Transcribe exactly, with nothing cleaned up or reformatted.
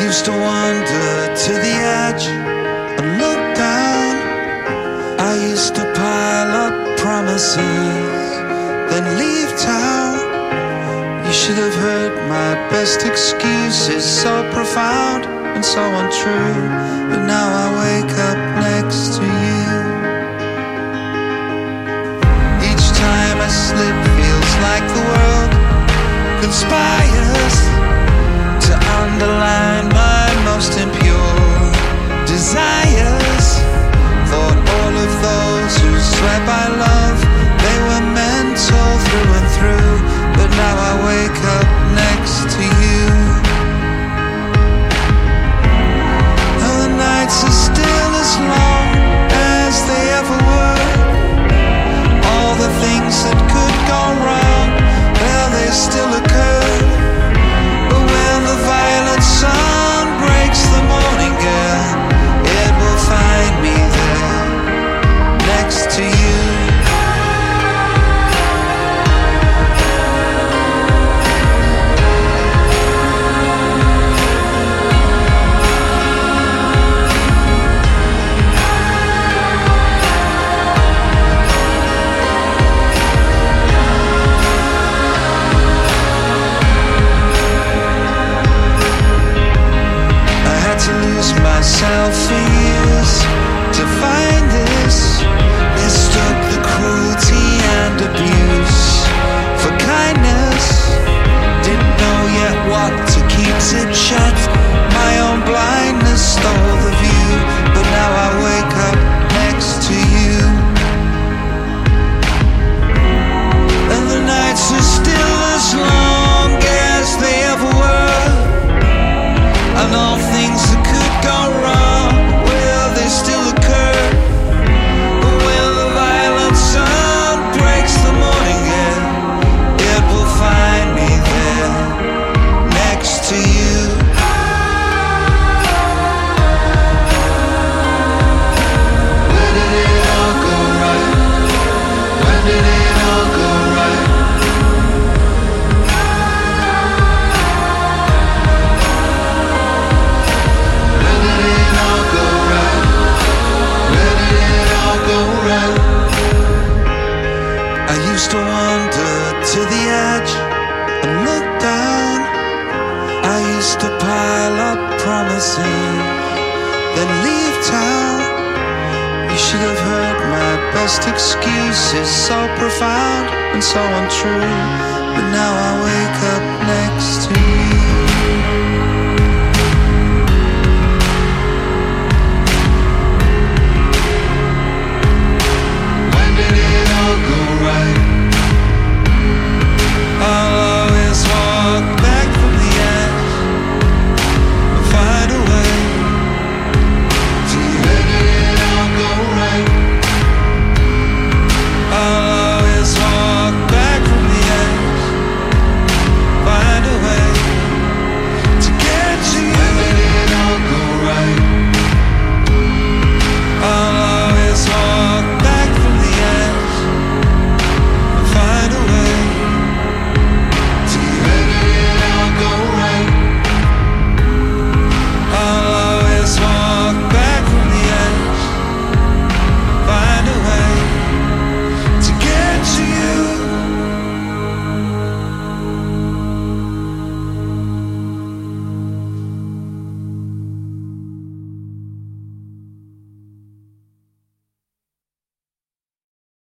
used to wander to the edge and look down. I used to pile up promises, then leave town. You should have heard my best excuses, so profound and so untrue. But now I wake up next to you. Each time I slip feels like the world conspires to underline my most impure desires. Thought all of those who swear by love, they were mental through and through. But now I wake up next to you, and the nights are still as long as they ever were. All the things that could go wrong, well, they still occur. But when the violet sun breaks the morning air, it will find me there, next to you. To lose myself for years to find this. Mistook the cruelty and abuse for kindness. Didn't know yet what to keep it shut. My own blindness stole the view. But now I wake up next to you, and the nights are still as long as they ever were. And all things that could go wrong, well, they still occur. But when the violent sun breaks the morning air, it will find me there, next to you. Where did it all go right? When did it all go right? I used to wander to the edge and look down. I used to pile up promises, then leave town. You should have heard my best excuses, so profound and so untrue. But now I wake up